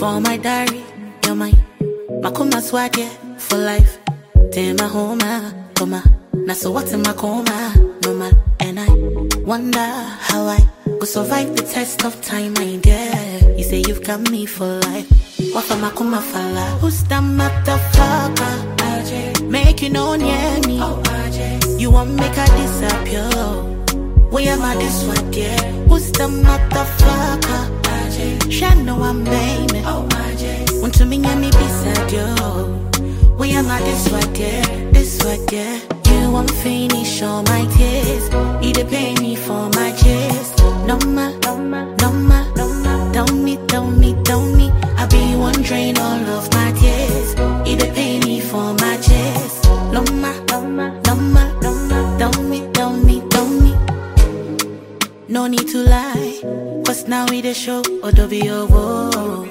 For my diary, you're mine. Makuma swag, yeah, for life. Take my home, coma. Now so what's in my coma? Normal. And I wonder how I could survive the test of time, my dear. You say you've got me for life. What for Makuma fella? Who's the motherfucker? RJ. Make you know near me. Oh, RJ. You want make her disappear. We am at this one, dear. Who's the motherfucker? RJ. She know I'm baby. Oh, RJ. Want to me and me beside you. We am at this one, dear. This one, dear. You won't finish all my tears. You dey pay me for my chest. No ma, no ma, no ma, no ma. Don't me, don't me, don't me. I be one drain all of my tears. You dey pay me for my chest. No ma, no ma, no ma, no ma. Don't me, don't me, don't me. No need to lie, 'cause now we the show. Odobi.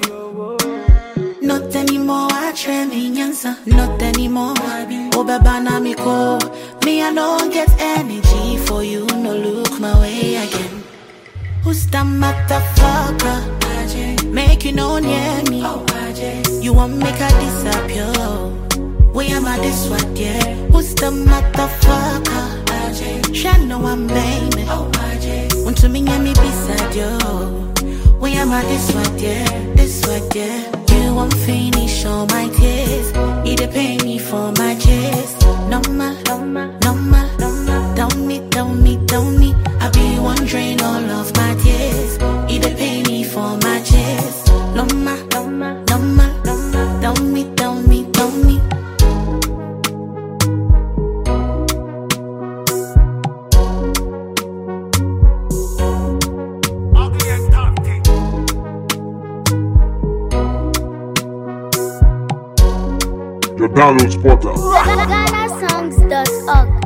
Not anymore, I try me answer. Not anymore, oh baba me call. Me I don't get energy for you, no look my way again. Who's the motherfucker? RJ. Make you know near me. Oh, RJ. You want make her disappear. We am at this one, yeah. Who's the motherfucker? RJ. She know I'm baby. Oh, RJ. Want to me and me beside you. We am at this one, yeah. This one, yeah. You won't finish all my tears. You dey pay me for my chest. No ma, no ma, no ma, no ma. Don't me, don't me, don't me. I be one drain all of my tears. You dey pay me for my chest. No ma, no ma, no ma, no ma. Don't me, don't me, don't me. Your download spotter. GhanaSongs.org